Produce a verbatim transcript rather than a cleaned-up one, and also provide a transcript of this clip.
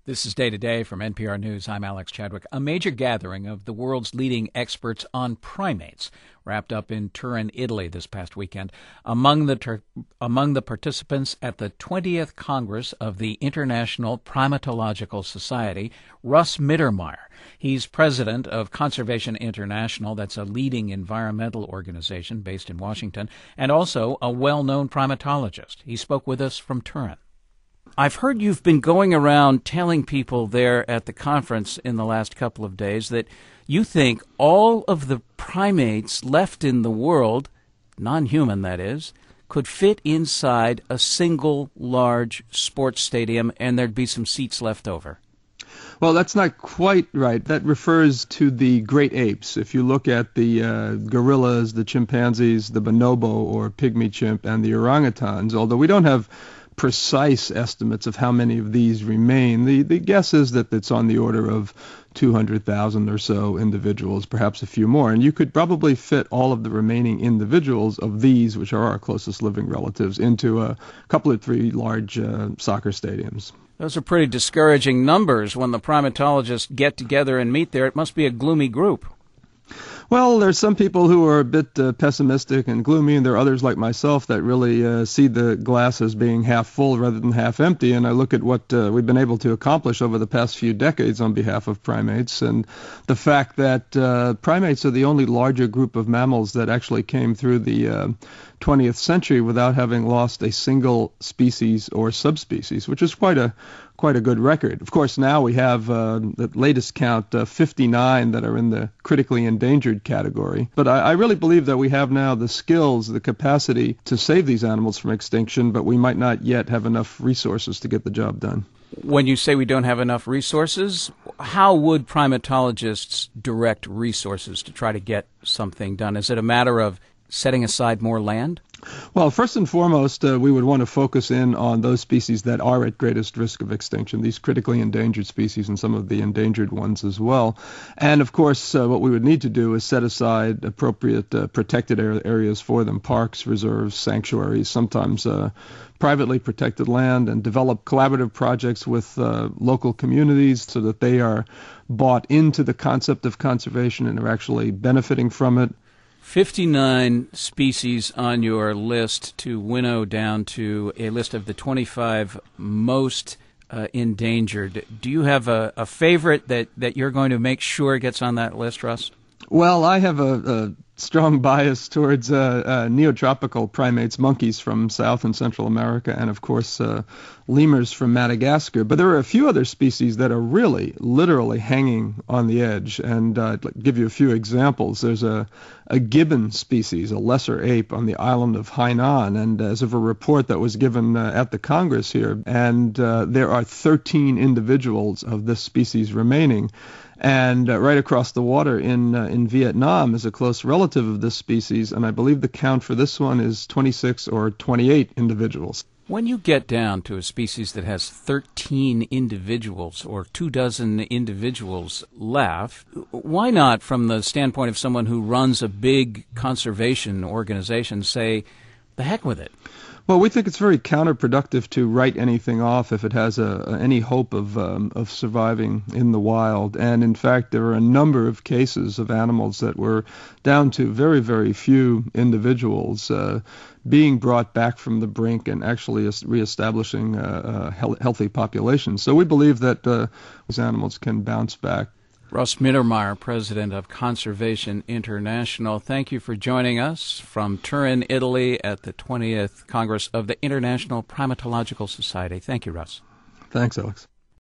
This is Day to Day from N P R News. I'm Alex Chadwick. A major gathering of the world's leading experts on primates wrapped up in Turin, Italy this past weekend. Among the ter- among the participants at the twentieth Congress of the International Primatological Society, Russ Mittermeier. He's president of Conservation International, that's a leading environmental organization based in Washington, and also a well-known primatologist. He spoke with us from Turin. I've heard you've been going around telling people there at the conference in the last couple of days that you think all of the primates left in the world, non-human that is, could fit inside a single large sports stadium and there'd be some seats left over. Well, that's not quite right. That refers to the great apes. If you look at the uh, gorillas, the chimpanzees, the bonobo or pygmy chimp, and the orangutans, although we don't have precise estimates of how many of these remain, the, the guess is that it's on the order of two hundred thousand or so individuals, perhaps a few more. And you could probably fit all of the remaining individuals of these, which are our closest living relatives, into a couple or three large uh, soccer stadiums. Those are pretty discouraging numbers when the primatologists get together and meet there. It must be a gloomy group. Well, there's some people who are a bit uh, pessimistic and gloomy, and there are others like myself that really uh, see the glass as being half full rather than half empty. And I look at what uh, we've been able to accomplish over the past few decades on behalf of primates, and the fact that uh, primates are the only larger group of mammals that actually came through the uh, twentieth century without having lost a single species or subspecies, which is quite a quite a good record. Of course, now we have uh, the latest count, uh, fifty-nine that are in the critically endangered category. But I, I really believe that we have now the skills, the capacity to save these animals from extinction, but we might not yet have enough resources to get the job done. When you say we don't have enough resources, how would primatologists direct resources to try to get something done? Is it a matter of setting aside more land? Well, first and foremost, uh, we would want to focus in on those species that are at greatest risk of extinction, these critically endangered species and some of the endangered ones as well. And, of course, uh, what we would need to do is set aside appropriate uh, protected areas for them, parks, reserves, sanctuaries, sometimes uh, privately protected land, and develop collaborative projects with uh, local communities so that they are bought into the concept of conservation and are actually benefiting from it. fifty-nine species on your list to winnow down to a list of the twenty-five most uh, endangered. Do you have a, a favorite that, that you're going to make sure gets on that list, Russ? Well, I have a, a strong bias towards uh, uh, neotropical primates, monkeys from South and Central America, and, of course, uh, lemurs from Madagascar. But there are a few other species that are really, literally hanging on the edge. And uh, I'd give you a few examples. There's a, a gibbon species, a lesser ape, on the island of Hainan. And as of a report that was given uh, at the Congress here, and uh, there are thirteen individuals of this species remaining. And uh, right across the water in uh, in Vietnam is a close relative of this species, and I believe the count for this one is twenty-six or twenty-eight individuals. When you get down to a species that has thirteen individuals or two dozen individuals left, why not, from the standpoint of someone who runs a big conservation organization, say, the heck with it? Well, we think it's very counterproductive to write anything off if it has a, any hope of um, of surviving in the wild. And in fact, there are a number of cases of animals that were down to very, very few individuals uh, being brought back from the brink and actually reestablishing uh, uh, healthy populations. So we believe that uh, these animals can bounce back. Russ Mittermeier, president of Conservation International, thank you for joining us from Turin, Italy, at the twentieth Congress of the International Primatological Society. Thank you, Russ. Thanks, Alex.